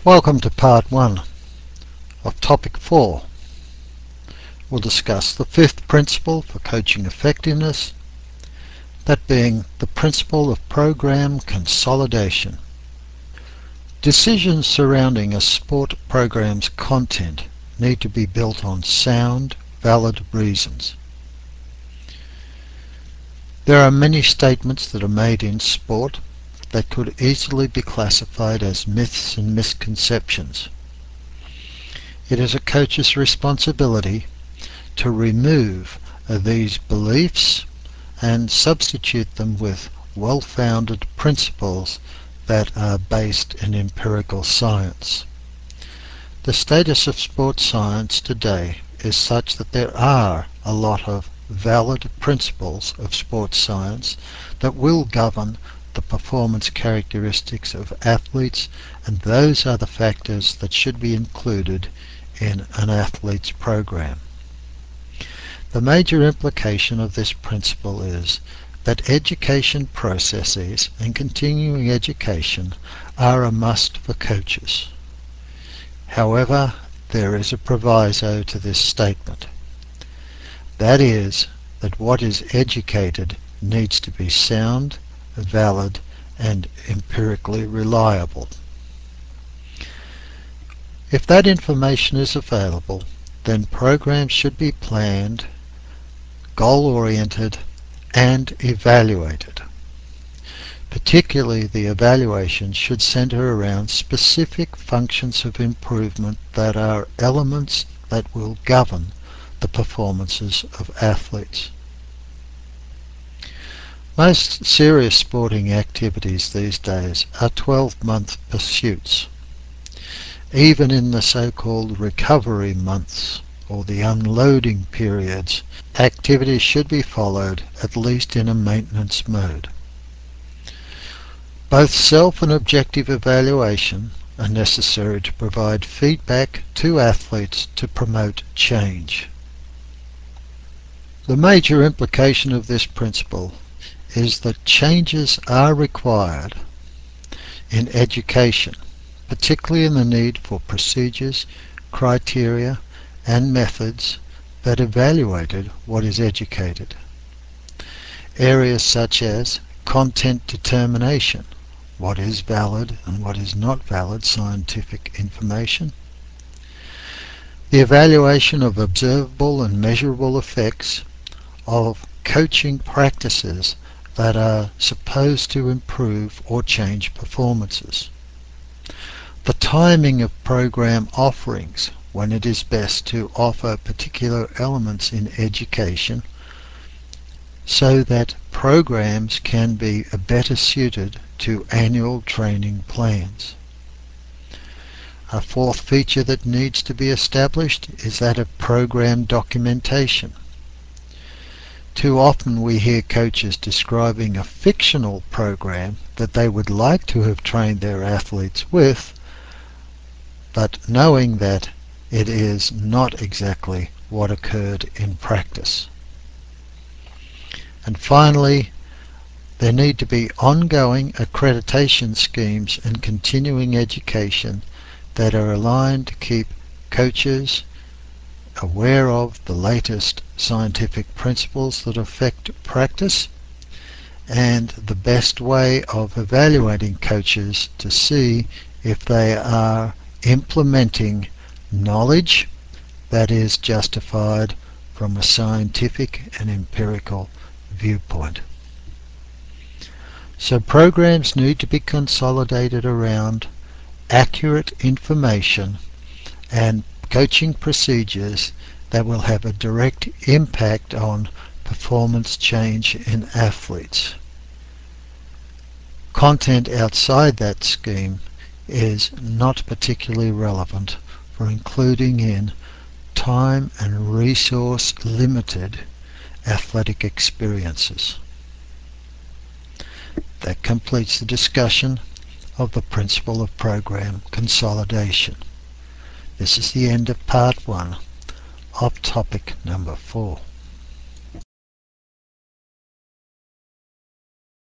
Welcome to part 1 of topic 4. We'll discuss the fifth principle for coaching effectiveness, that being the principle of program consolidation. Decisions surrounding a sport program's content need to be built on sound, valid reasons. There are many statements that are made in sport that could easily be classified as myths and misconceptions. It is a coach's responsibility to remove these beliefs and substitute them with well-founded principles that are based in empirical science. The status of sports science today is such that there are a lot of valid principles of sports science that will govern the performance characteristics of athletes, and those are the factors that should be included in an athlete's program. The major implication of this principle is that education processes and continuing education are a must for coaches. However, there is a proviso to this statement. That is, that what is educated needs to be sound, valid, and empirically reliable. If that information is available, then programs should be planned, goal-oriented, and evaluated. Particularly, the evaluation should center around specific functions of improvement that are elements that will govern the performances of athletes. Most serious sporting activities these days are 12-month pursuits. Even in the so-called recovery months or the unloading periods, activities should be followed at least in a maintenance mode. Both self and objective evaluation are necessary to provide feedback to athletes to promote change. The major implication of this principle is that changes are required in education, particularly in the need for procedures, criteria, and methods that evaluated what is educated. Areas such as content determination, what is valid and what is not valid scientific information, the evaluation of observable and measurable effects of coaching practices that are supposed to improve or change performances, the timing of program offerings, when it is best to offer particular elements in education so that programs can be better suited to annual training plans. A fourth feature that needs to be established is that of program documentation. Too often we hear coaches describing a fictional program that they would like to have trained their athletes with, but knowing that it is not exactly what occurred in practice. And finally, there need to be ongoing accreditation schemes and continuing education that are aligned to keep coaches aware of the latest scientific principles that affect practice, and the best way of evaluating coaches to see if they are implementing knowledge that is justified from a scientific and empirical viewpoint. So programs need to be consolidated around accurate information and coaching procedures that will have a direct impact on performance change in athletes. Content outside that scheme is not particularly relevant for including in time and resource limited athletic experiences. That completes the discussion of the principle of program consolidation. This is the end of part 1 of topic number 4.